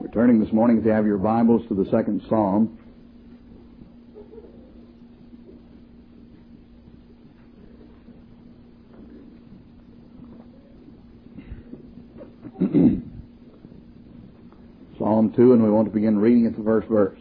We're turning this morning, if you have your Bibles, to the second Psalm. Psalm 2, and we want to begin reading at the first verse.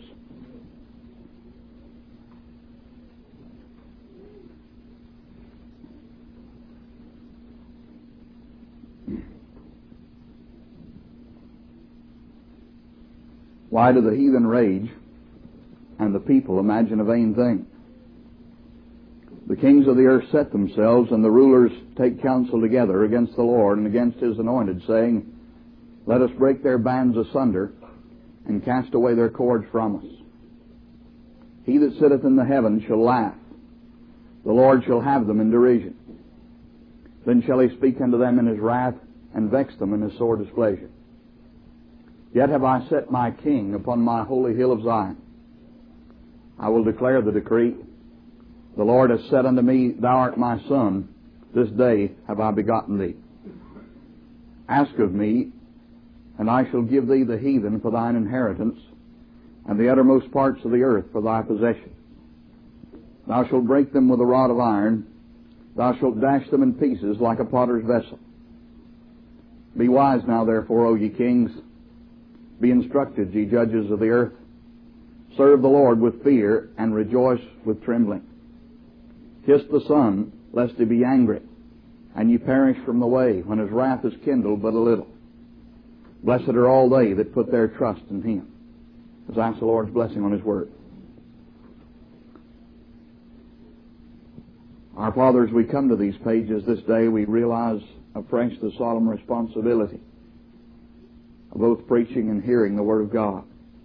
Why do the heathen rage, and the people imagine a vain thing? The kings of the earth set themselves, and the rulers take counsel together against the Lord and against His anointed, saying, Let us break their bands asunder, and cast away their cords from us. He that sitteth in the heavens shall laugh. The Lord shall have them in derision. Then shall He speak unto them in His wrath, and vex them in His sore displeasure. Yet have I set my king upon my holy hill of Zion. I will declare the decree. The Lord hath said unto me, Thou art my son, this day have I begotten thee. Ask of me, and I shall give thee the heathen for thine inheritance, and the uttermost parts of the earth for thy possession. Thou shalt break them with a rod of iron, thou shalt dash them in pieces like a potter's vessel. Be wise now, therefore, O ye kings. Be instructed, ye judges of the earth. Serve the Lord with fear, and rejoice with trembling. Kiss the Son, lest He be angry, and ye perish from the way, when His wrath is kindled but a little. Blessed are all they that put their trust in Him. Let's ask the Lord's blessing on His Word. Our Father, as we come to these pages this day, we realize afresh the solemn responsibility of both preaching and hearing the Word of God.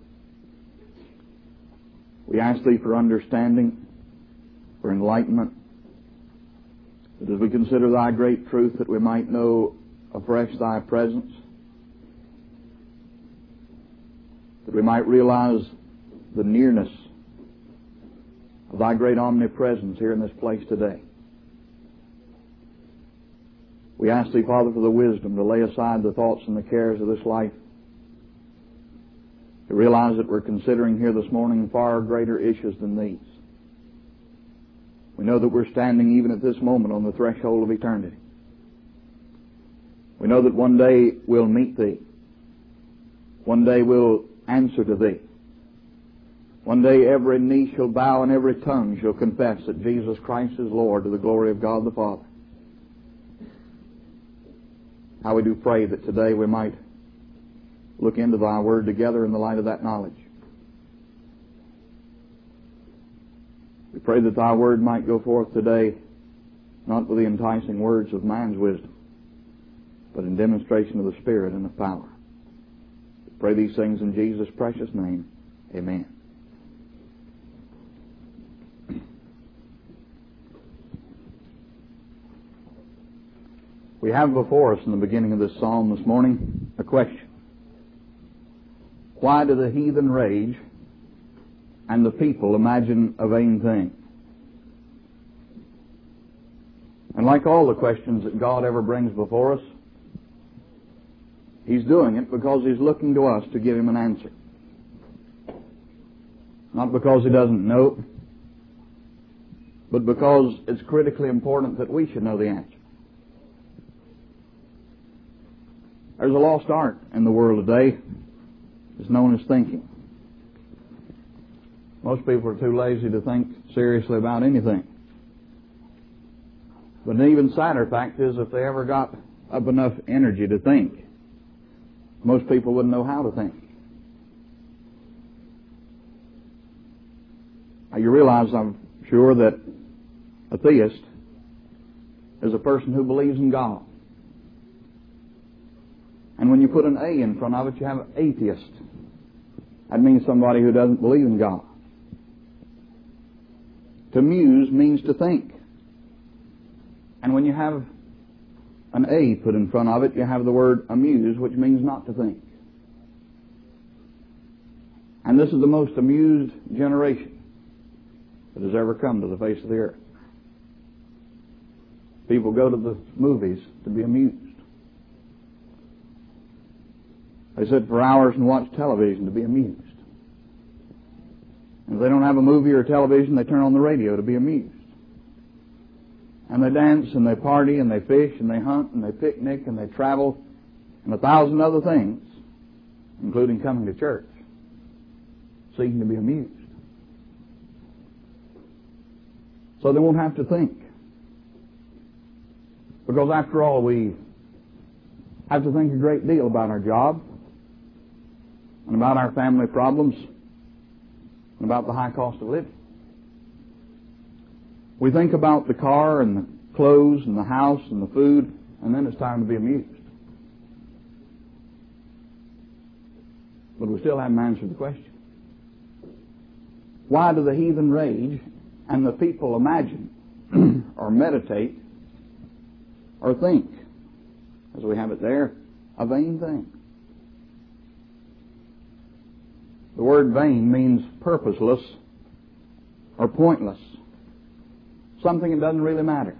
We ask Thee for understanding, for enlightenment, that as we consider Thy great truth, that we might know afresh Thy presence, that we might realize the nearness of Thy great omnipresence here in this place today. We ask Thee, Father, for the wisdom to lay aside the thoughts and the cares of this life, to realize that we're considering here this morning far greater issues than these. We know that we're standing even at this moment on the threshold of eternity. We know that one day we'll meet Thee. One day we'll answer to Thee. One day every knee shall bow and every tongue shall confess that Jesus Christ is Lord, to the glory of God the Father. How we do pray that today we might look into Thy Word together in the light of that knowledge. We pray that Thy Word might go forth today, not with the enticing words of man's wisdom, but in demonstration of the Spirit and of power. We pray these things in Jesus' precious name. Amen. We have before us in the beginning of this psalm this morning a question. Why do the heathen rage and the people imagine a vain thing? And like all the questions that God ever brings before us, He's doing it because He's looking to us to give Him an answer. Not because He doesn't know, but because it's critically important that we should know the answer. There's a lost art in the world today. It's known as thinking. Most people are too lazy to think seriously about anything. But an even sadder fact is, if they ever got up enough energy to think, most people wouldn't know how to think. Now you realize, I'm sure, that a theist is a person who believes in God. And when you put an A in front of it, you have an atheist. That means somebody who doesn't believe in God. To muse means to think. And when you have an A put in front of it, you have the word amuse, which means not to think. And this is the most amused generation that has ever come to the face of the earth. People go to the movies to be amused. They sit for hours and watch television to be amused. If they don't have a movie or television, they turn on the radio to be amused. And they dance and they party and they fish and they hunt and they picnic and they travel and 1,000 other things, including coming to church, seeking to be amused. So they won't have to think. Because after all, we have to think a great deal about our job and about our family problems and about the high cost of living. We think about the car and the clothes and the house and the food, and then it's time to be amused. But we still haven't answered the question. Why do the heathen rage and the people imagine or meditate or think, as we have it there, a vain thing? The word vain means purposeless or pointless. Something that doesn't really matter.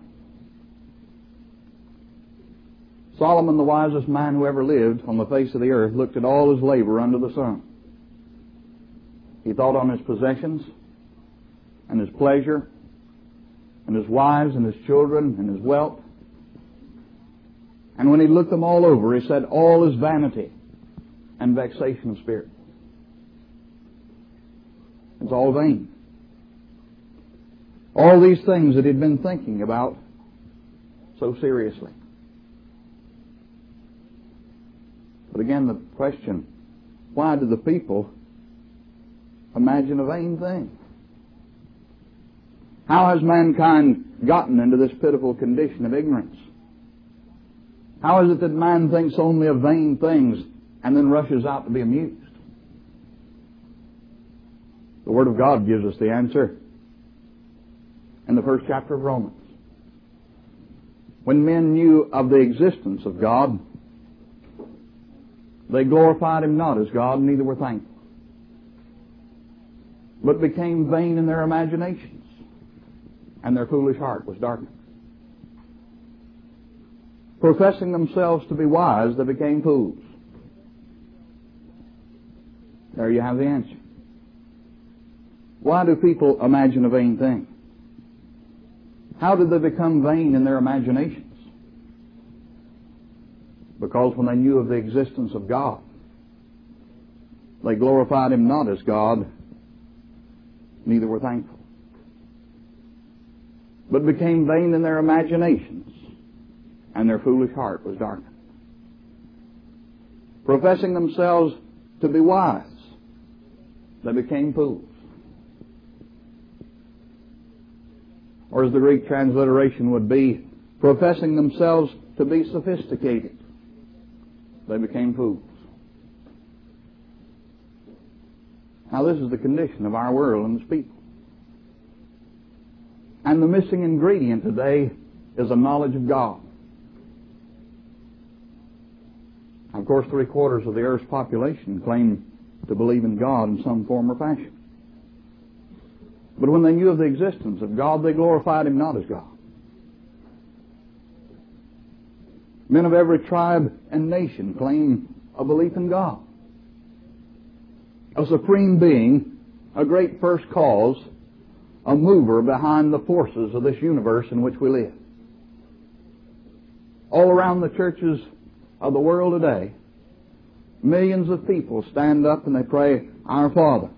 Solomon, the wisest man who ever lived on the face of the earth, looked at all his labor under the sun. He thought on his possessions and his pleasure and his wives and his children and his wealth. And when he looked them all over, he said, all is vanity and vexation of spirit. It's all vain. All these things that he'd been thinking about so seriously. But again, the question, why do the people imagine a vain thing? How has mankind gotten into this pitiful condition of ignorance? How is it that man thinks only of vain things and then rushes out to be amused? The Word of God gives us the answer in the first chapter of Romans. When men knew of the existence of God, they glorified Him not as God, neither were thankful, but became vain in their imaginations, and their foolish heart was darkened. Professing themselves to be wise, they became fools. There you have the answer. Why do people imagine a vain thing? How did they become vain in their imaginations? Because when they knew of the existence of God, they glorified Him not as God, neither were thankful, but became vain in their imaginations, and their foolish heart was darkened. Professing themselves to be wise, they became fools. Or as the Greek transliteration would be, professing themselves to be sophisticated, they became fools. Now this is the condition of our world and its people. And the missing ingredient today is a knowledge of God. Of course, 3/4 of the earth's population claim to believe in God in some form or fashion. But when they knew of the existence of God, they glorified Him not as God. Men of every tribe and nation claim a belief in God, a supreme being, a great first cause, a mover behind the forces of this universe in which we live. All around the churches of the world today, millions of people stand up and they pray, Our Father.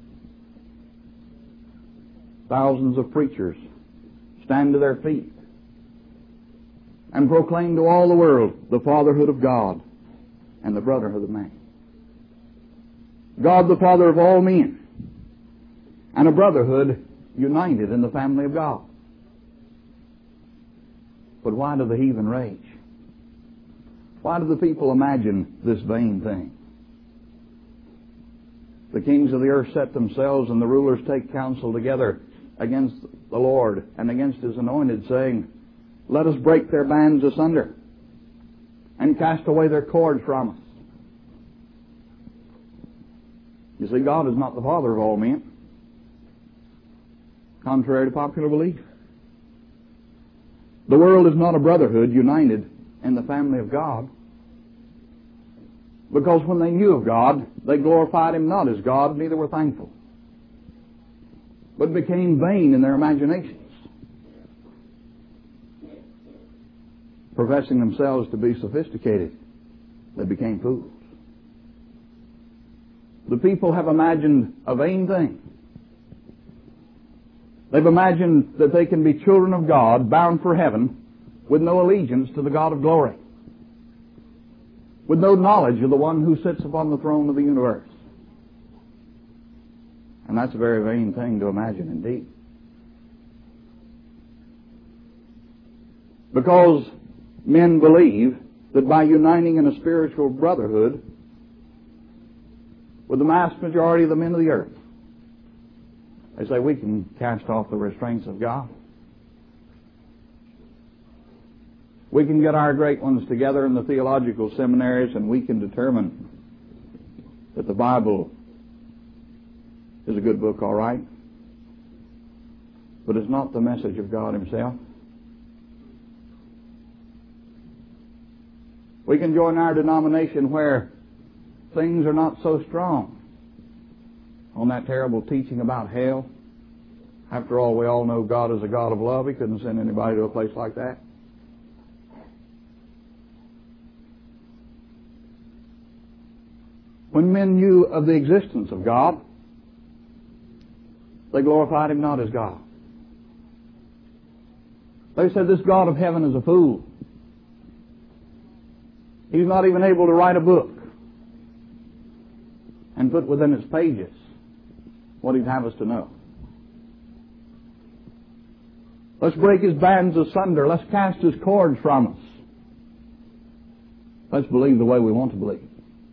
Thousands of preachers stand to their feet and proclaim to all the world the fatherhood of God and the brotherhood of man. God the Father of all men, and a brotherhood united in the family of God. But why do the heathen rage? Why do the people imagine this vain thing? The kings of the earth set themselves, and the rulers take counsel together against the Lord and against His anointed, saying, Let us break their bands asunder and cast away their cords from us. You see, God is not the father of all men, contrary to popular belief. The world is not a brotherhood united in the family of God. Because when they knew of God, they glorified Him not as God, neither were thankful, but became vain in their imaginations, professing themselves to be sophisticated. They became fools. The people have imagined a vain thing. They've imagined that they can be children of God, bound for heaven, with no allegiance to the God of glory, with no knowledge of the one who sits upon the throne of the universe. And that's a very vain thing to imagine indeed. Because men believe that by uniting in a spiritual brotherhood with the mass majority of the men of the earth, they say we can cast off the restraints of God. We can get our great ones together in the theological seminaries and we can determine that the Bible is a good book, all right, but it's not the message of God Himself. We can join our denomination where things are not so strong on that terrible teaching about hell. After all, we all know God is a God of love. He couldn't send anybody to a place like that. When men knew of the existence of God, they glorified Him not as God. They said this God of heaven is a fool. He's not even able to write a book and put within its pages what He'd have us to know. Let's break His bands asunder. Let's cast His cords from us. Let's believe the way we want to believe.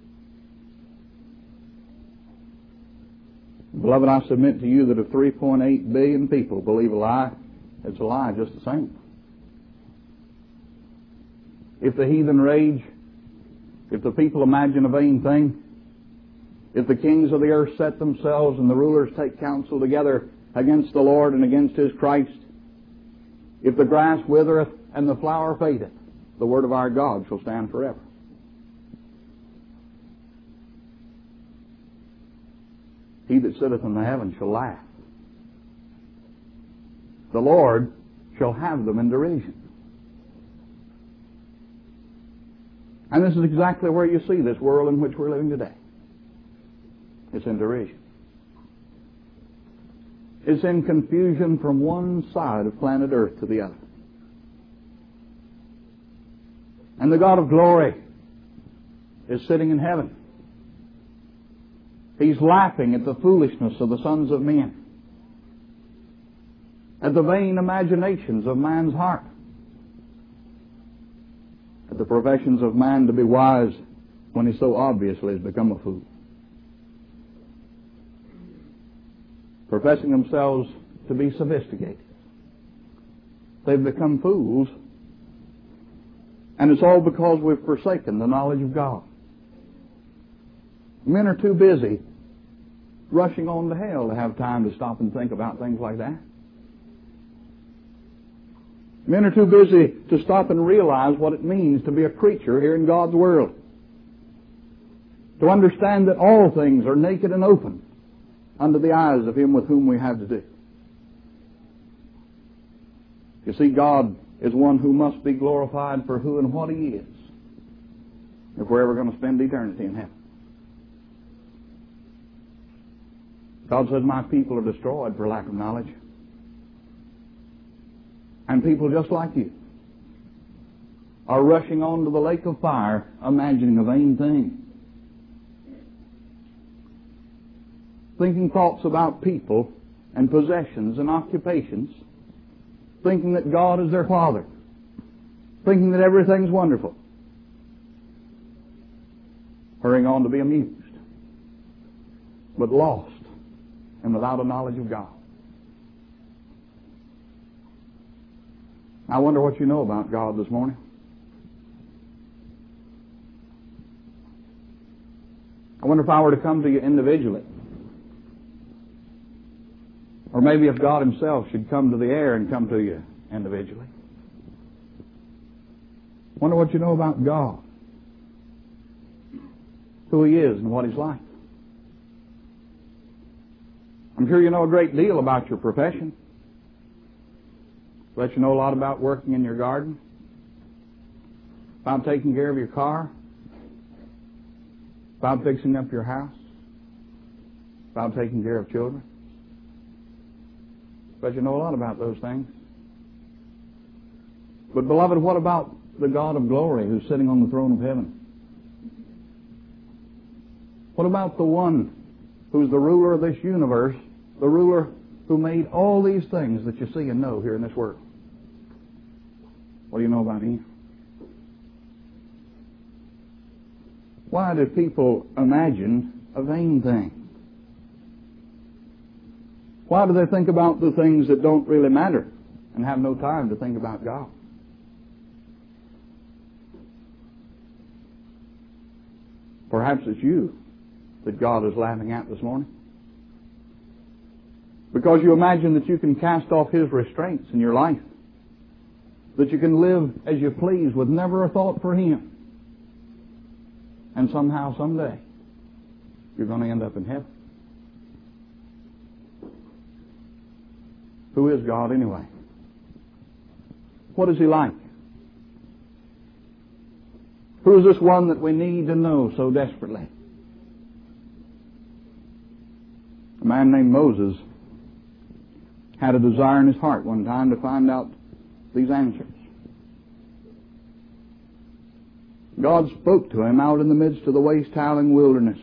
Beloved, I submit to you that if 3.8 billion people believe a lie, it's a lie just the same. If the heathen rage, if the people imagine a vain thing, if the kings of the earth set themselves and the rulers take counsel together against the Lord and against His Christ, if the grass withereth and the flower fadeth, the word of our God shall stand forever. He that sitteth in the heavens shall laugh. The Lord shall have them in derision. And this is exactly where you see this world in which we're living today. It's in derision. It's in confusion from one side of planet Earth to the other. And the God of glory is sitting in heaven. He's laughing at the foolishness of the sons of men, at the vain imaginations of man's heart, at the professions of man to be wise when he so obviously has become a fool, professing themselves to be sophisticated. They've become fools, and it's all because we've forsaken the knowledge of God. Men are too busy rushing on to hell to have time to stop and think about things like that. Men are too busy to stop and realize what it means to be a creature here in God's world. To understand that all things are naked and open under the eyes of Him with whom we have to do. You see, God is one who must be glorified for who and what He is if we're ever going to spend eternity in heaven. God says, my people are destroyed for lack of knowledge. And people just like you are rushing on to the lake of fire, imagining a vain thing. Thinking thoughts about people and possessions and occupations. Thinking that God is their Father. Thinking that everything's wonderful. Hurrying on to be amused. But lost and without a knowledge of God. I wonder what you know about God this morning. I wonder if I were to come to you individually, or maybe if God Himself should come to the air and come to you individually. I wonder what you know about God. who He is and what He's like. I'm sure you know a great deal about your profession. Bet you know a lot about working in your garden, about taking care of your car, about fixing up your house, about taking care of children. Bet you know a lot about those things. But beloved, what about the God of glory who's sitting on the throne of heaven? What about the one who's the ruler of this universe, the ruler who made all these things that you see and know here in this world? What do you know about Him? Why do people imagine a vain thing? Why do they think about the things that don't really matter and have no time to think about God? Perhaps it's you that God is laughing at this morning, because you imagine that you can cast off His restraints in your life, that you can live as you please with never a thought for Him, and somehow, someday, you're going to end up in heaven. Who is God anyway? What is He like? Who is this one that we need to know so desperately? A man named Moses had a desire in his heart one time to find out these answers. God spoke to him out in the midst of the waste-howling wilderness,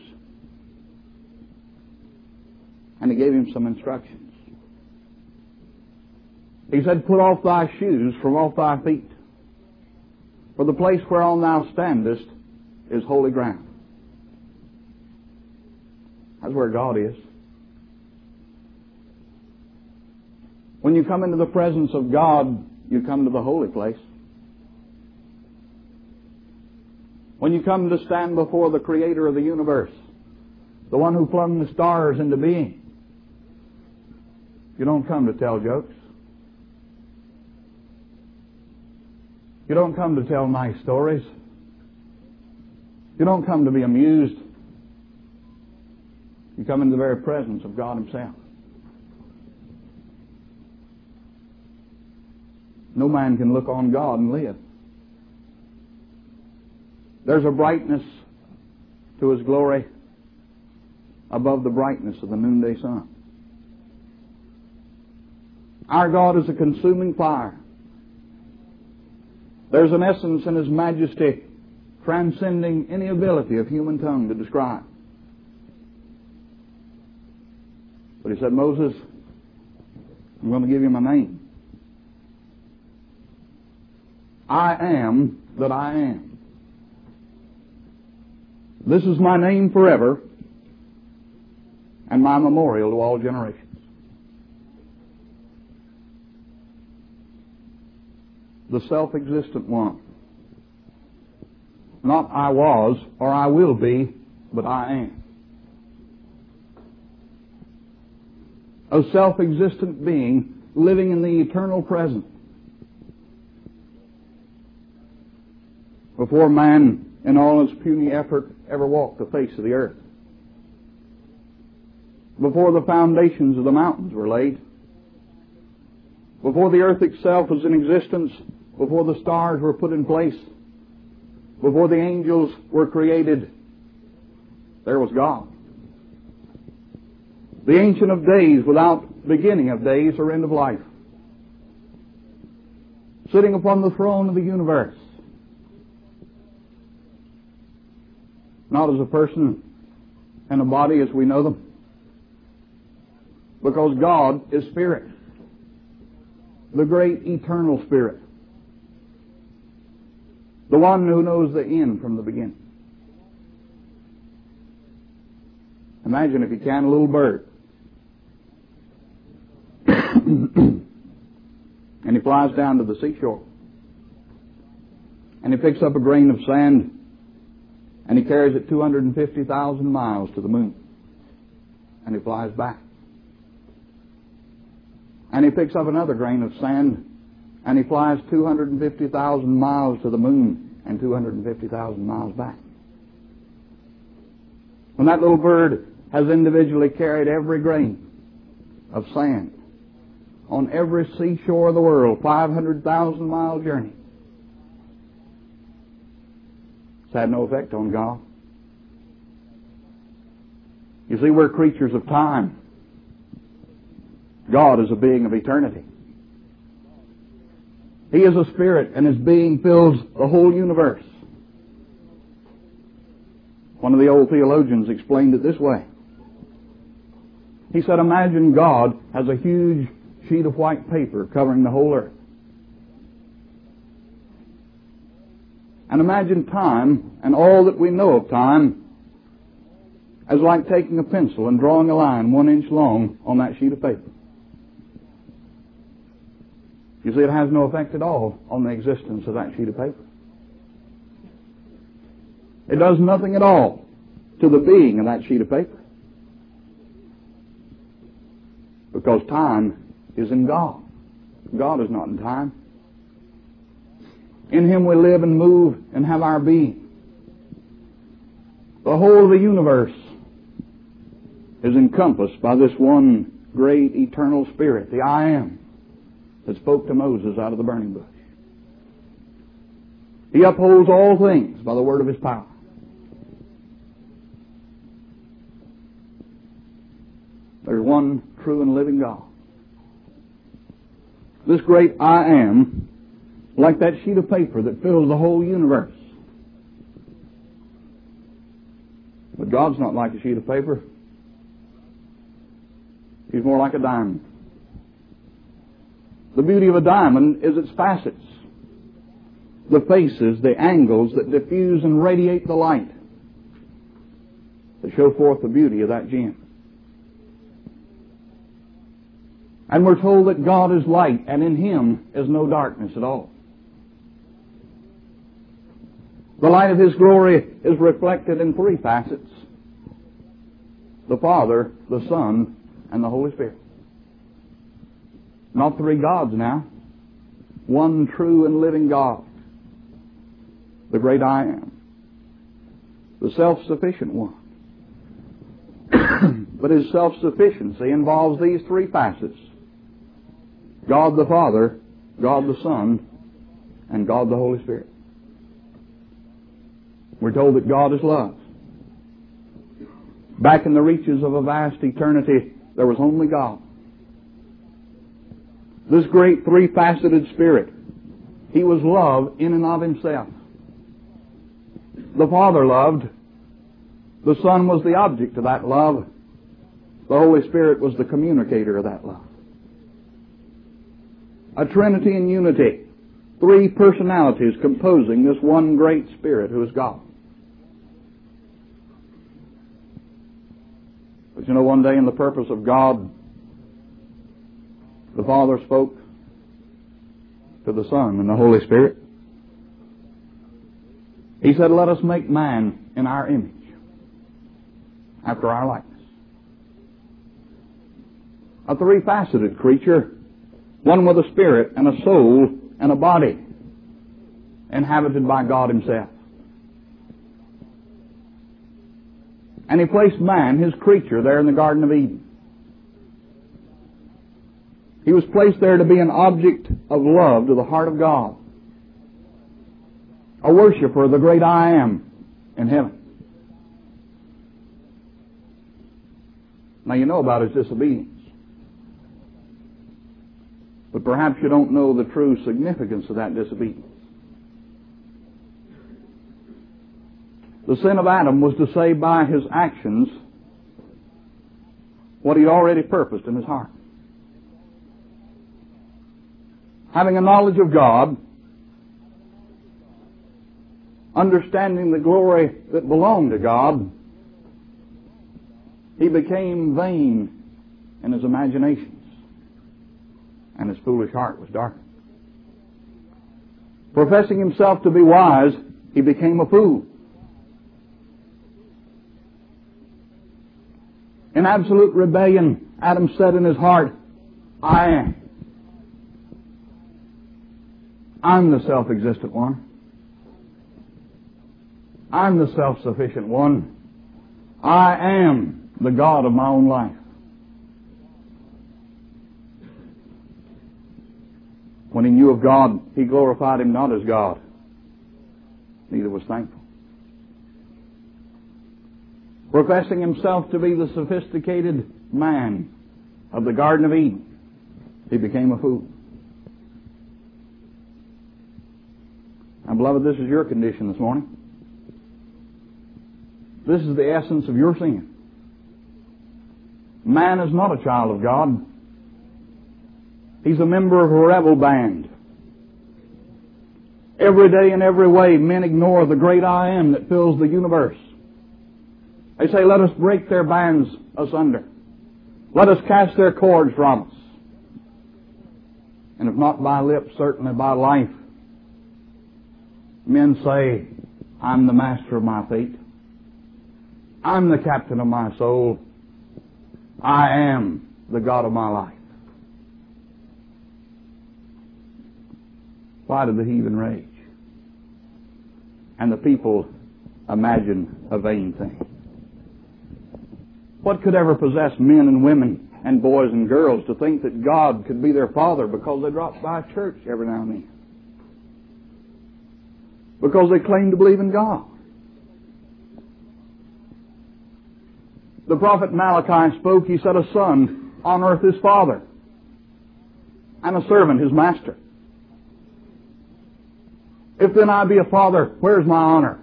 and He gave him some instructions. He said, "Put off thy shoes from off thy feet, for the place whereon thou standest is holy ground." That's where God is. When you come into the presence of God, you come to the holy place. When you come to stand before the Creator of the universe, the one who flung the stars into being, you don't come to tell jokes. You don't come to tell nice stories. You don't come to be amused. You come into the very presence of God Himself. No man can look on God and live. There's a brightness to His glory above the brightness of the noonday sun. Our God is a consuming fire. There's an essence in His majesty transcending any ability of human tongue to describe. But He said, "Moses, I'm going to give you my name. I am that I am. This is my name forever and my memorial to all generations." The self-existent one. Not I was or I will be, but I am. A self-existent being living in the eternal present. Before man, in all his puny effort, ever walked the face of the earth. Before the foundations of the mountains were laid. Before the earth itself was in existence. Before the stars were put in place. Before the angels were created, there was God. The Ancient of Days without beginning of days or end of life. Sitting upon the throne of the universe. Not as a person and a body as we know them. Because God is Spirit. The great eternal Spirit. The one who knows the end from the beginning. Imagine, if you can, a little bird. And he flies down to the seashore. And he picks up a grain of sand. And he carries it 250,000 miles to the moon. And he flies back. And he picks up another grain of sand. And he flies 250,000 miles to the moon and 250,000 miles back. when that little bird has individually carried every grain of sand on every seashore of the world, 500,000-mile journey, it's had no effect on God. You see, we're creatures of time. God is a being of eternity. He is a spirit, and His being fills the whole universe. One of the old theologians explained it this way. He said, imagine God has a huge sheet of white paper covering the whole earth. And imagine time and all that we know of time as like taking a pencil and drawing a line 1 inch long on that sheet of paper. You see, it has no effect at all on the existence of that sheet of paper. It does nothing at all to the being of that sheet of paper. Because time is in God. God is not in time. In Him we live and move and have our being. The whole of the universe is encompassed by this one great eternal Spirit, the I Am, that spoke to Moses out of the burning bush. He upholds all things by the word of His power. There's one true and living God. This great I Am, like that sheet of paper that fills the whole universe. But God's not like a sheet of paper. He's more like a diamond. The beauty of a diamond is its facets, the faces, the angles that diffuse and radiate the light that show forth the beauty of that gem. And we're told that God is light, and in Him is no darkness at all. The light of His glory is reflected in 3 facets: the Father, the Son, and the Holy Spirit. Not 3 gods now. One true and living God. The great I Am. The self-sufficient one. But His self-sufficiency involves these 3 facets: God the Father, God the Son, and God the Holy Spirit. We're told that God is love. Back in the reaches of a vast eternity, there was only God. This great 3-faceted Spirit, He was love in and of Himself. The Father loved. The Son was the object of that love. The Holy Spirit was the communicator of that love. A Trinity in unity. 3 personalities composing this one great Spirit who is God. But you know, one day in the purpose of God, the Father spoke to the Son and the Holy Spirit. He said, let us make man in our image, after our likeness. A 3-faceted creature, one with a spirit and a soul and a body, inhabited by God Himself. And He placed man, His creature, there in the Garden of Eden. He was placed there to be an object of love to the heart of God. A worshiper of the great I Am in heaven. Now you know about His disobedience. But perhaps you don't know the true significance of that disobedience. The sin of Adam was to say by his actions what he'd already purposed in his heart. Having a knowledge of God, understanding the glory that belonged to God, he became vain in his imaginations, and his foolish heart was darkened. Professing himself to be wise, he became a fool. In absolute rebellion, Adam said in his heart, I'm the self-existent one. I'm the self-sufficient one. I am the God of my own life. When he knew of God, he glorified him not as God, neither was thankful. Professing himself to be the sophisticated man of the Garden of Eden, he became a fool. And beloved, this is your condition this morning. This is the essence of your sin. Man is not a child of God. He's a member of a rebel band. Every day in every way, men ignore the great I am that fills the universe. They say, let us break their bands asunder. Let us cast their cords from us. And if not by lips, certainly by life. Men say, I'm the master of my fate. I'm the captain of my soul. I am the God of my life. Why did the heathen rage? And the people imagine a vain thing. What could ever possess men and women and boys and girls to think that God could be their father because they dropped by a church every now and then? Because they claim to believe in God. The prophet Malachi spoke. He said, a son honoreth his father, and a servant his master. If then I be a father, where's my honor?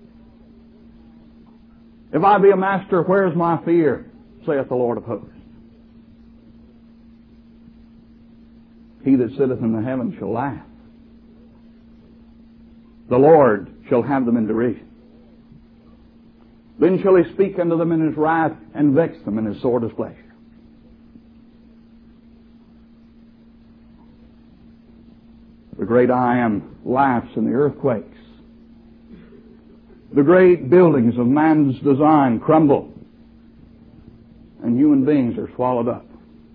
If I be a master, where's my fear? Saith the Lord of hosts. He that sitteth in the heavens shall laugh. The Lord shall have them in derision. Then shall he speak unto them in his wrath, and vex them in his sore displeasure. The great I Am laughs in the earthquakes. The great buildings of man's design crumble, and human beings are swallowed up.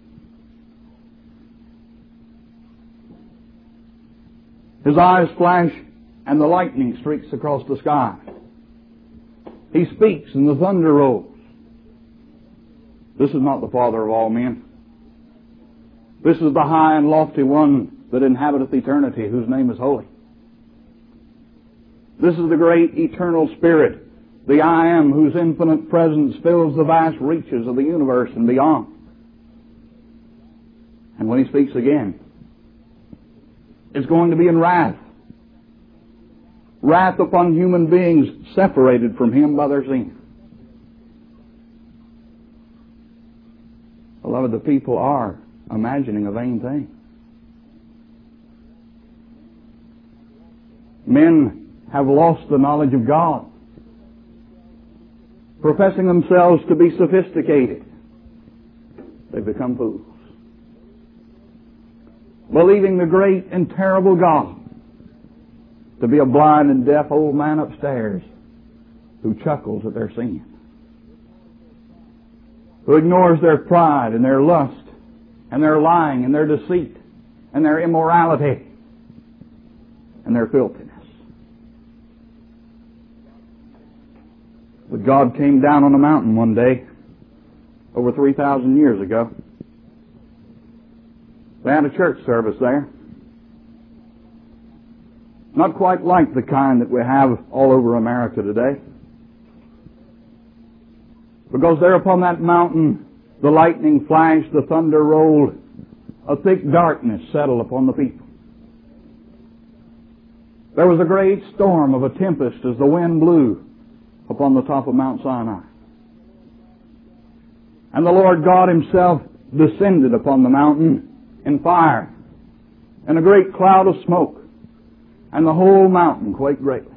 His eyes flash, and the lightning streaks across the sky. He speaks, and the thunder rolls. This is not the Father of all men. This is the high and lofty one that inhabiteth eternity, whose name is holy. This is the great eternal Spirit, the I Am, whose infinite presence fills the vast reaches of the universe and beyond. And when he speaks again, it's going to be in wrath. Wrath upon human beings separated from him by their sin. Beloved, the people are imagining a vain thing. Men have lost the knowledge of God, professing themselves to be sophisticated. They've become fools, believing the great and terrible God to be a blind and deaf old man upstairs who chuckles at their sin, who ignores their pride and their lust and their lying and their deceit and their immorality and their filthiness. But God came down on a mountain one day, over 3,000 years ago. They had a church service there. Not quite like the kind that we have all over America today. Because there upon that mountain, the lightning flashed, the thunder rolled, a thick darkness settled upon the people. There was a great storm of a tempest as the wind blew upon the top of Mount Sinai. And the Lord God himself descended upon the mountain in fire and a great cloud of smoke, and the whole mountain quaked greatly.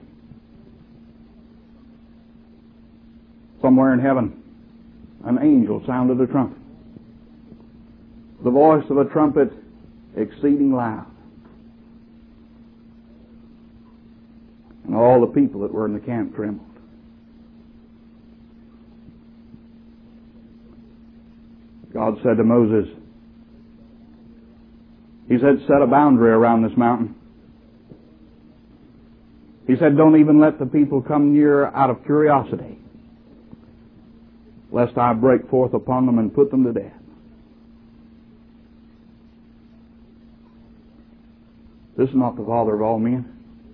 Somewhere in heaven, an angel sounded a trumpet, the voice of a trumpet exceeding loud. And all the people that were in the camp trembled. God said to Moses, he said, set a boundary around this mountain. He said, don't even let the people come near out of curiosity. lest I break forth upon them and put them to death. This is not the Father of all men.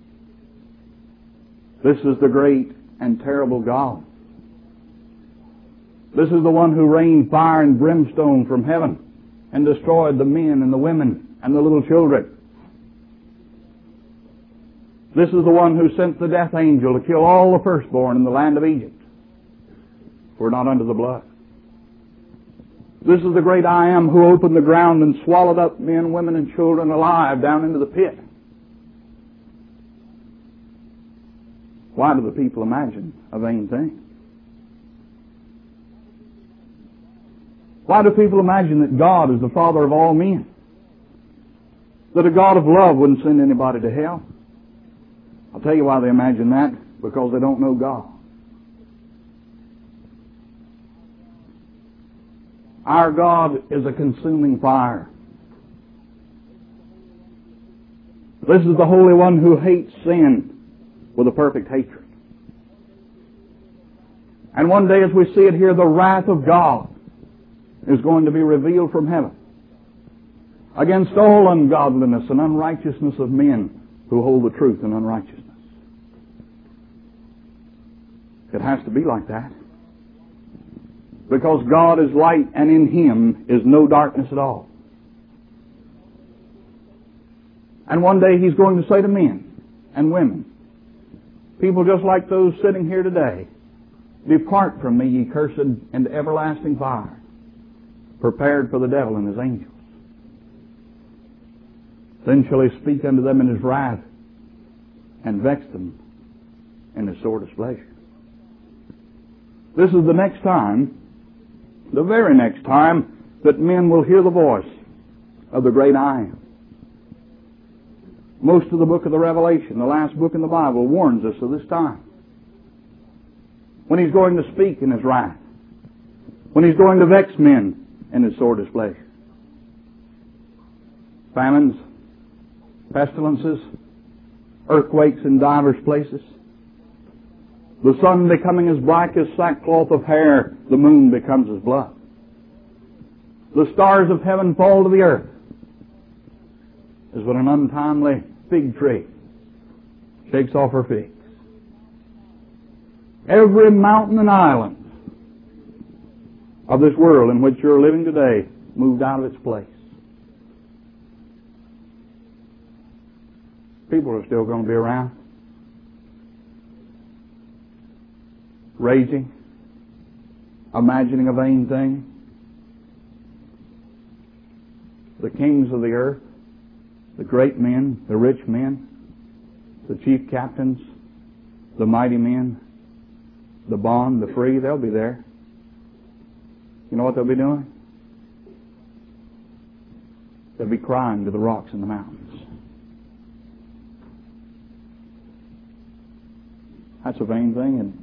This is the great and terrible God. This is the one who rained fire and brimstone from heaven and destroyed the men and the women and the little children. This is the one who sent the death angel to kill all the firstborn in the land of Egypt. We're not under the blood. This is the great I Am who opened the ground and swallowed up men, women, and children alive down into the pit. Why do the people imagine a vain thing? Why do people imagine that God is the Father of all men? That a God of love wouldn't send anybody to hell? I'll tell you why they imagine that. Because they don't know God. Our God is a consuming fire. This is the Holy One who hates sin with a perfect hatred. And one day, as we see it here, the wrath of God is going to be revealed from heaven against all ungodliness and unrighteousness of men who hold the truth in unrighteousness. It has to be like that. Because God is light, and in Him is no darkness at all. And one day He's going to say to men and women, people just like those sitting here today, depart from me, ye cursed, into everlasting fire, prepared for the devil and his angels. Then shall He speak unto them in His wrath, and vex them in His sore displeasure. This is the next time, the very next time, that men will hear the voice of the great I Am. Most of the book of the Revelation, the last book in the Bible, warns us of this time. When He's going to speak in His wrath. When He's going to vex men in His sore displeasure. Famines, pestilences, earthquakes in divers places. The sun becoming as black as sackcloth of hair, the moon becomes as blood. The stars of heaven fall to the earth, as when an untimely fig tree shakes off her figs. Every mountain and island of this world in which you're living today moved out of its place. People are still going to be around, raging, imagining a vain thing. The kings of the earth, the great men, the rich men, the chief captains, the mighty men, the bond, the free, they'll be there. You know what they'll be doing? They'll be crying to the rocks and the mountains. That's a vain thing, and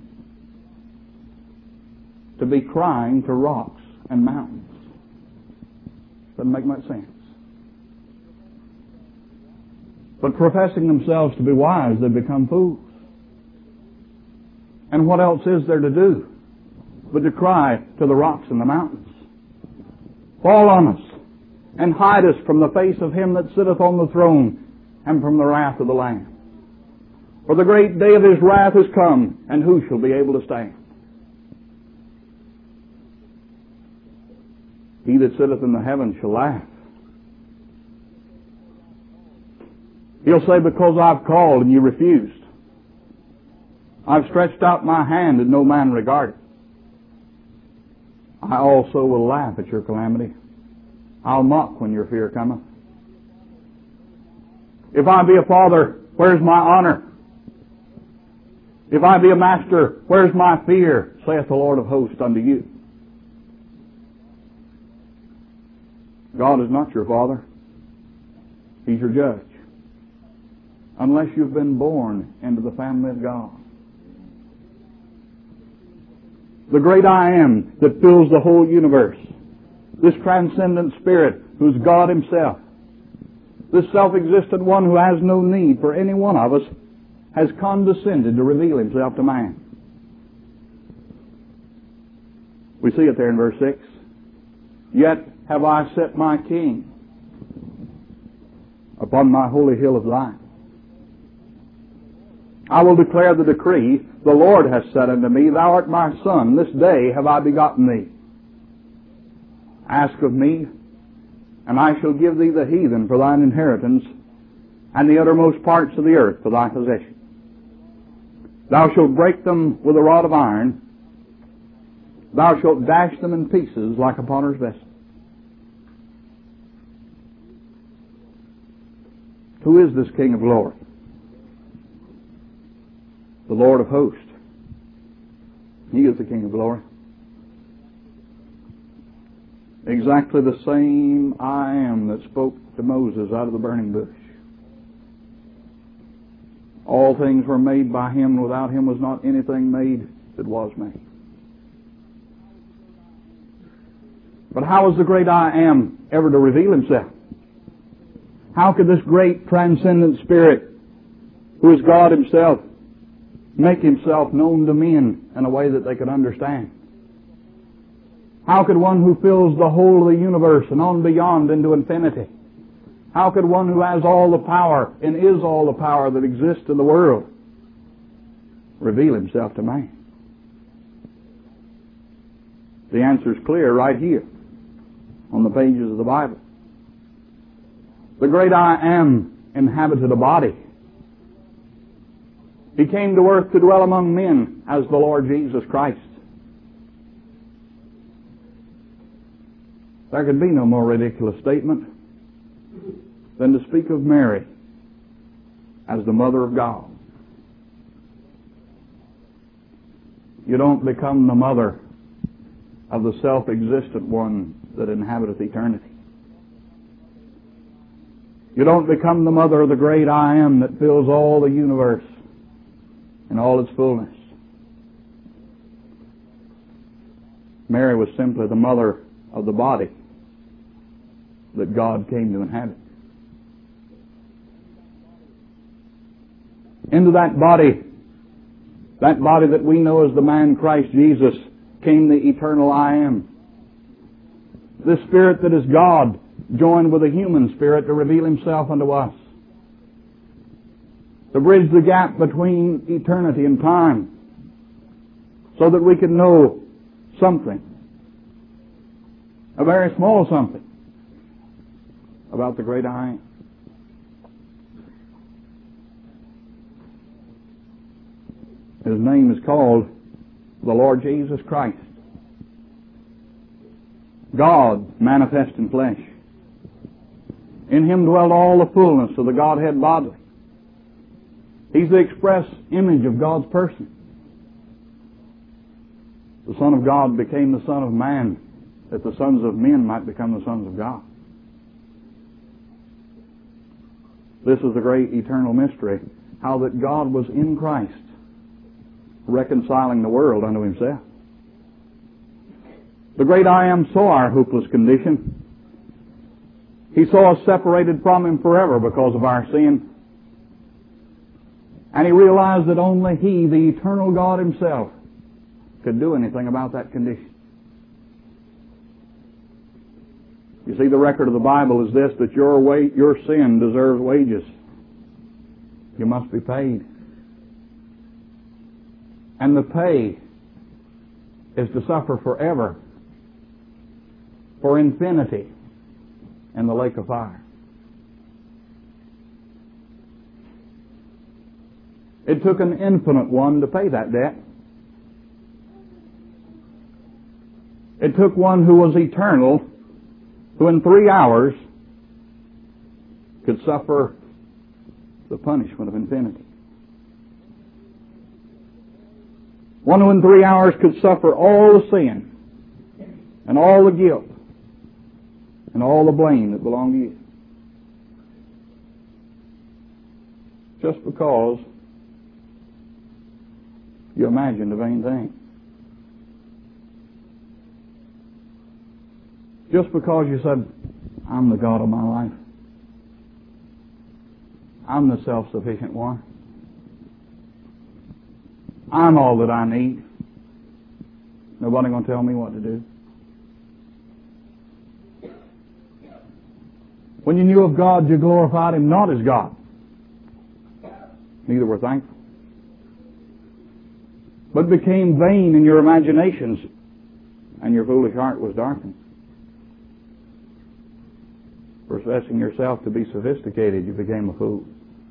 to be crying to rocks and mountains doesn't make much sense. But professing themselves to be wise, they become fools. And what else is there to do but to cry to the rocks and the mountains? Fall on us and hide us from the face of Him that sitteth on the throne and from the wrath of the Lamb. For the great day of His wrath is come, and who shall be able to stand? He that sitteth in the heavens shall laugh. He'll say, because I've called and you refused. I've stretched out my hand and no man regarded. I also will laugh at your calamity. I'll mock when your fear cometh. If I be a father, where's my honor? If I be a master, where's my fear? Saith the Lord of hosts unto you. God is not your father. He's your judge. Unless you've been born into the family of God. The great I Am that fills the whole universe. This transcendent Spirit who's God Himself. This self-existent one who has no need for any one of us has condescended to reveal Himself to man. We see it there in verse 6. Yet have I set my king upon my holy hill of Zion. I will declare the decree. The Lord hath said unto me, Thou art my son. This day have I begotten thee. Ask of me, and I shall give thee the heathen for thine inheritance, and the uttermost parts of the earth for thy possession. Thou shalt break them with a rod of iron. Thou shalt dash them in pieces like a potter's vessel. Who is this King of glory? The Lord of hosts. He is the King of glory. Exactly the same I am that spoke to Moses out of the burning bush. All things were made by him, and without him was not anything made that was made. But how is the great I am ever to reveal himself? How could this great transcendent Spirit, who is God himself, make himself known to men in a way that they could understand? How could one who fills the whole of the universe and on beyond into infinity, how could one who has all the power and is all the power that exists in the world reveal himself to man? The answer is clear right here on the pages of the Bible. The great I Am inhabited a body. He came to earth to dwell among men as the Lord Jesus Christ. There could be no more ridiculous statement than to speak of Mary as the mother of God. You don't become the mother of the self-existent one that inhabiteth eternity. You don't become the mother of the great I Am that fills all the universe in all its fullness. Mary was simply the mother of the body that God came to inhabit. Into that body that we know as the man Christ Jesus, came the eternal I Am. This Spirit that is God joined with a human spirit to reveal himself unto us, to bridge the gap between eternity and time, so that we can know something, a very small something, about the great I Am. His name is called the Lord Jesus Christ, God manifest in flesh. In him dwelt all the fullness of the Godhead bodily. He's the express image of God's person. The Son of God became the Son of Man, that the sons of men might become the sons of God. This is the great eternal mystery, how that God was in Christ, reconciling the world unto himself. The great I Am saw our hopeless condition. He saw us separated from him forever because of our sin. And he realized that only he, the eternal God himself, could do anything about that condition. You see, the record of the Bible is this, that your sin deserves wages. You must be paid. And the pay is to suffer forever, for infinity, in the lake of fire. It took an infinite one to pay that debt. It took one who was eternal, who in 3 hours could suffer the punishment of infinity. One who in 3 hours could suffer all the sin and all the guilt and all the blame that belonged to you. Just because you imagined a vain thing. Just because you said, I'm the God of my life. I'm the self-sufficient one. I'm all that I need. Nobody going to tell me what to do. When you knew of God, you glorified Him not as God. Neither were thankful. But became vain in your imaginations, and your foolish heart was darkened. Professing yourself to be sophisticated, you became a fool.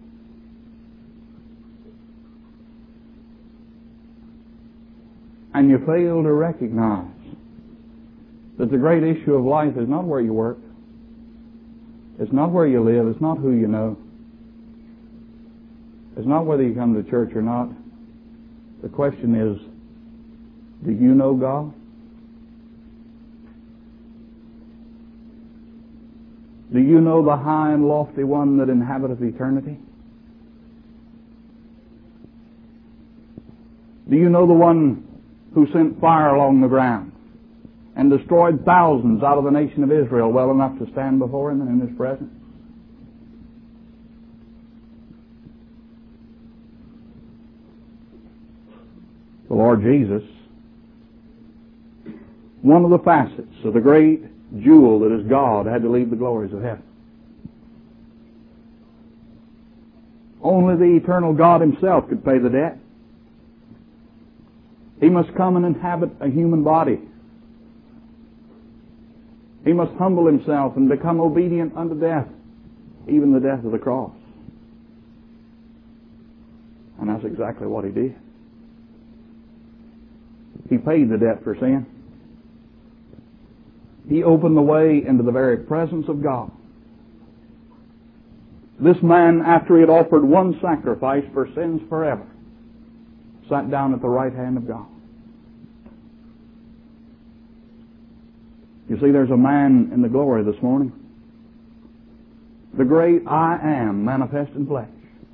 And you fail to recognize that the great issue of life is not where you work. It's not where you live. It's not who you know. It's not whether you come to church or not. The question is, do you know God? Do you know the high and lofty one that inhabiteth eternity? Do you know the one who sent fire along the ground and destroyed thousands out of the nation of Israel well enough to stand before Him in His presence? The Lord Jesus, one of the facets of the great jewel that is God, had to leave the glories of heaven. Only the eternal God Himself could pay the debt. He must come and inhabit a human body. He must humble Himself and become obedient unto death, even the death of the cross. And that's exactly what He did. He paid the debt for sin. He opened the way into the very presence of God. This man, after he had offered one sacrifice for sins forever, sat down at the right hand of God. You see, there's a man in the glory this morning. The great I Am manifest in flesh.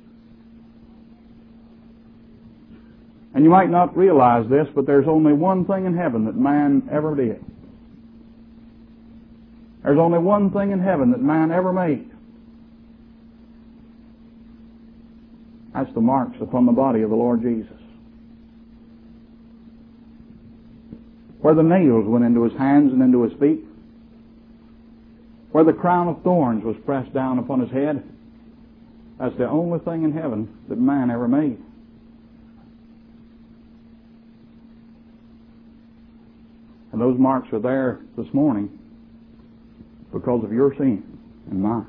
And you might not realize this, but there's only one thing in heaven that man ever did. There's only one thing in heaven that man ever made. That's the marks upon the body of the Lord Jesus. Where the nails went into His hands and into His feet. Where the crown of thorns was pressed down upon His head. That's the only thing in heaven that man ever made. And those marks are there this morning because of your sin and mine.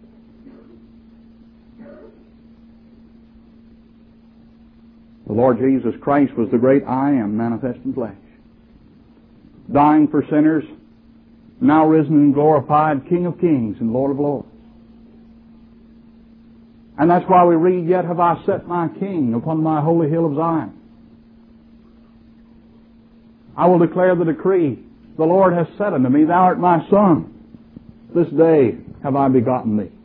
The Lord Jesus Christ was the great I Am manifest in flesh. Dying for sinners, now risen and glorified, King of kings and Lord of lords. And that's why we read, Yet have I set my King upon my holy hill of Zion. I will declare the decree, The Lord hath said unto me, Thou art my Son. This day have I begotten thee.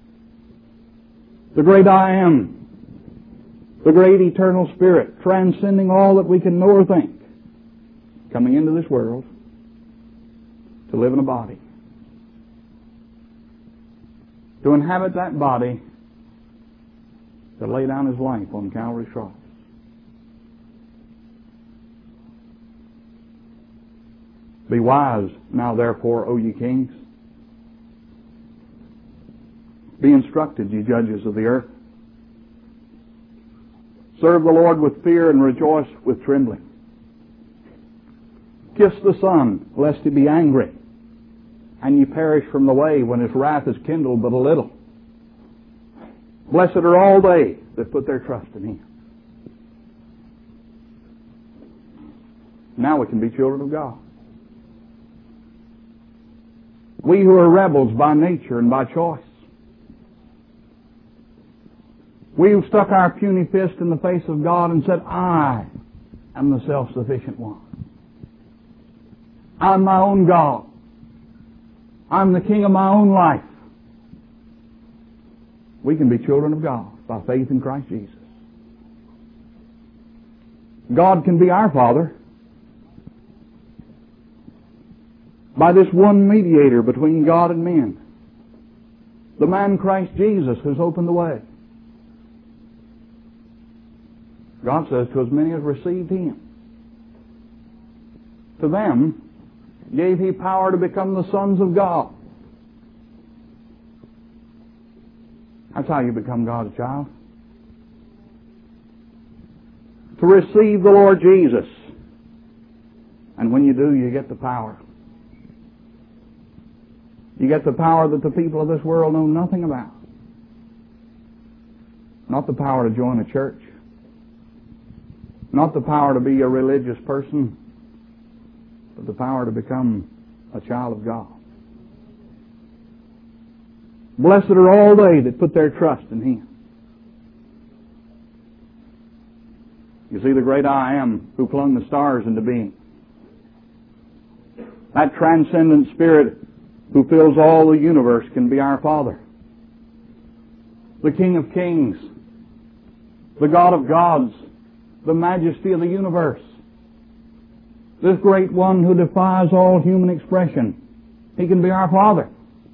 The great I Am, the great eternal Spirit, transcending all that we can know or think, coming into this world to live in a body. To inhabit that body, to lay down His life on Calvary's cross. Be wise now, therefore, O ye kings. Be instructed, ye judges of the earth. Serve the Lord with fear and rejoice with trembling. Kiss the Son, lest He be angry, and ye perish from the way when His wrath is kindled but a little. Blessed are all they that put their trust in Him. Now we can be children of God. We who are rebels by nature and by choice. We who stuck our puny fist in the face of God and said, I am the self-sufficient one. I'm my own God. I'm the king of my own life. We can be children of God by faith in Christ Jesus. God can be our Father by this one mediator between God and men. The man Christ Jesus has opened the way. God says, to as many as received Him, To them gave He power to become the sons of God. That's how you become God's child. To receive the Lord Jesus. And when you do, you get the power. You get the power that the people of this world know nothing about. Not the power to join a church. Not the power to be a religious person. But the power to become a child of God. Blessed are all they that put their trust in Him. You see, the great I Am who flung the stars into being. That transcendent Spirit who fills all the universe can be our Father. The King of Kings. The God of gods. The majesty of the universe. This great one who defies all human expression. He can be our Father.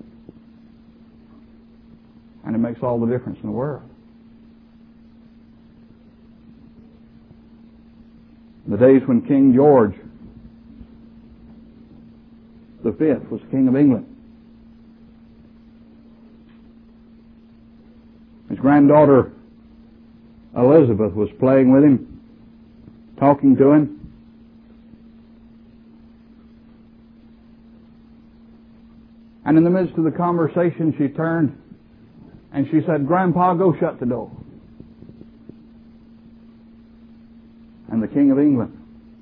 And it makes all the difference in the world. The days when King George the Fifth was King of England. His granddaughter Elizabeth was playing with him, talking to him. And in the midst of the conversation, she turned and she said, "Grandpa, go shut the door." And the King of England,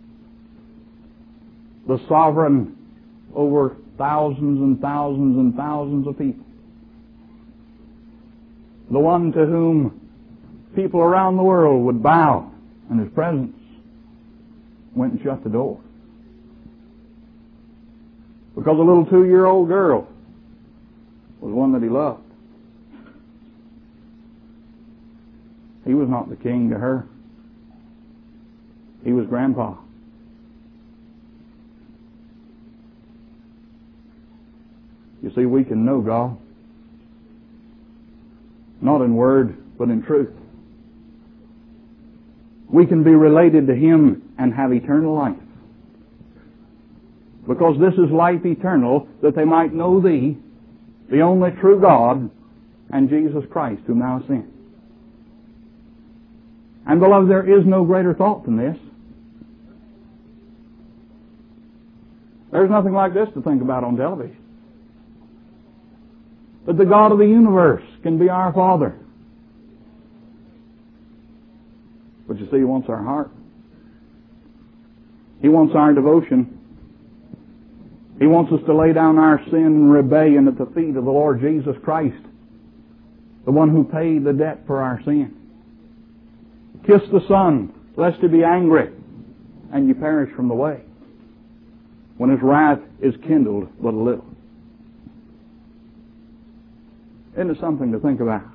the sovereign over thousands and thousands and thousands of people, the one to whom people around the world would bow in His presence, went and shut the door. Because a little 2-year-old girl was one that he loved. He was not the king to her. He was Grandpa. You see, we can know God. Not in word, but in truth. We can be related to Him and have eternal life. Because this is life eternal, that they might know Thee, the only true God, and Jesus Christ, whom Thou hast sent. And beloved, there is no greater thought than this. There's nothing like this to think about on television. That the God of the universe can be our Father. But you see, He wants our heart. He wants our devotion. He wants us to lay down our sin and rebellion at the feet of the Lord Jesus Christ, the one who paid the debt for our sin. Kiss the Son, lest He be angry, and you perish from the way, when His wrath is kindled but a little. Isn't it something to think about?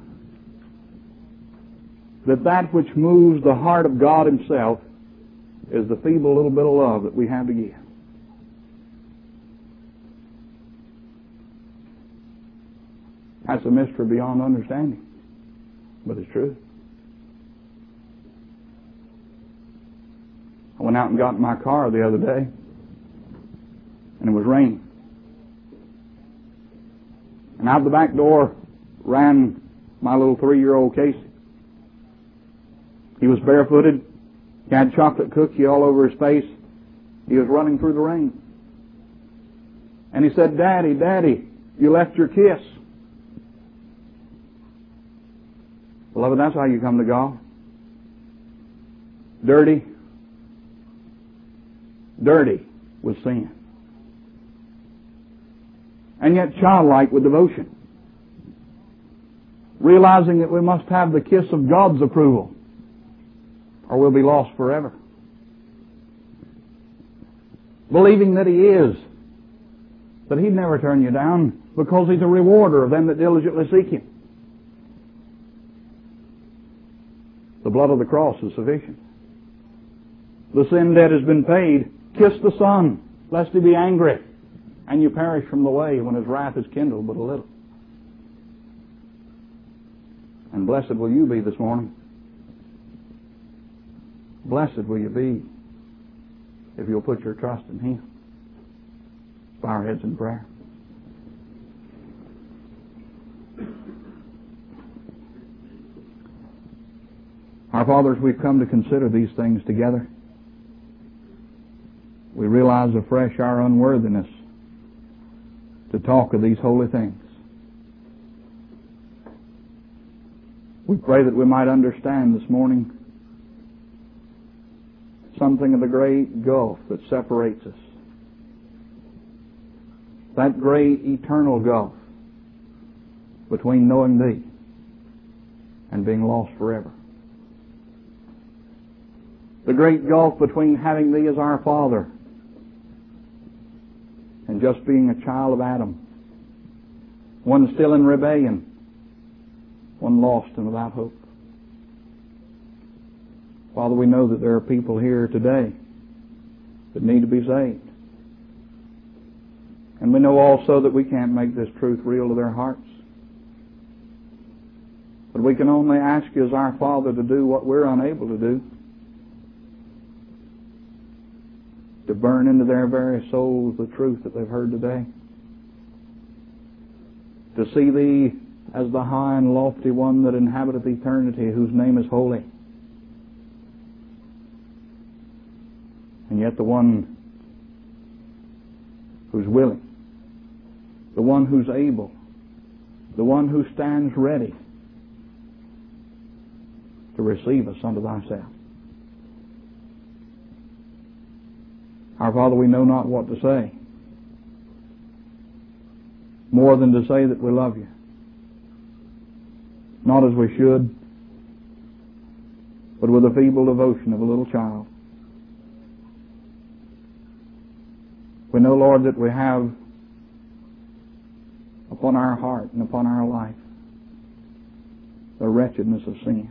That which moves the heart of God Himself is the feeble little bit of love that we have to give. That's a mystery beyond understanding, but it's true. I went out and got in my car the other day, and it was raining. And out the back door ran my little 3-year-old Casey. He was barefooted. He had chocolate cookie all over his face. He was running through the rain. And he said, "Daddy, Daddy, you left your kiss." Beloved, that's how you come to God. Dirty with sin. And yet childlike with devotion. Realizing that we must have the kiss of God's approval, or we'll be lost forever. Believing that He is, that He'd never turn you down, because He's a rewarder of them that diligently seek Him. The blood of the cross is sufficient. The sin debt has been paid. Kiss the Son, lest He be angry, and you perish from the way, when His wrath is kindled but a little. And blessed will you be this morning. Blessed will you be if you'll put your trust in Him. Bow our heads in prayer. Our Father, as we've come to consider these things together, we realize afresh our unworthiness to talk of these holy things. We pray that we might understand this morning something of the great gulf that separates us. That great eternal gulf between knowing Thee and being lost forever. The great gulf between having Thee as our Father and just being a child of Adam. One still in rebellion. One lost and without hope. Father, we know that there are people here today that need to be saved. And we know also that we can't make this truth real to their hearts. But we can only ask You as our Father to do what we're unable to do. To burn into their very souls the truth that they've heard today. To see Thee as the high and lofty one that inhabiteth eternity, whose name is holy. And yet the one who's willing, the one who's able, the one who stands ready to receive us unto Thyself. Our Father, we know not what to say, more than to say that we love You. Not as we should, but with the feeble devotion of a little child. We know, Lord, that we have upon our heart and upon our life the wretchedness of sin.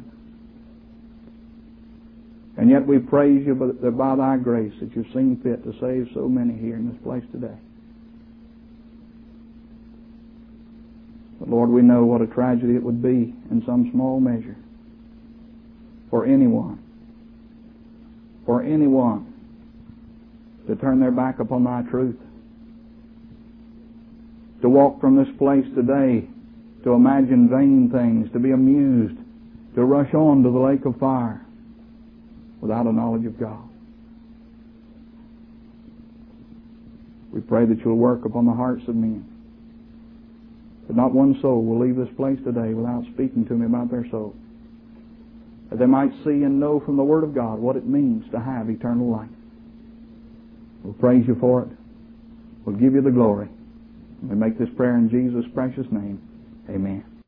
And yet we praise You that by Thy grace that You've seen fit to save so many here in this place today. But Lord, we know what a tragedy it would be in some small measure for anyone to turn their back upon Thy truth. To walk from this place today to imagine vain things, to be amused, to rush on to the lake of fire without a knowledge of God. We pray that You'll work upon the hearts of men. That not one soul will leave this place today without speaking to me about their soul. That they might see and know from the Word of God what it means to have eternal life. We'll praise You for it. We'll give You the glory. We make this prayer in Jesus' precious name. Amen.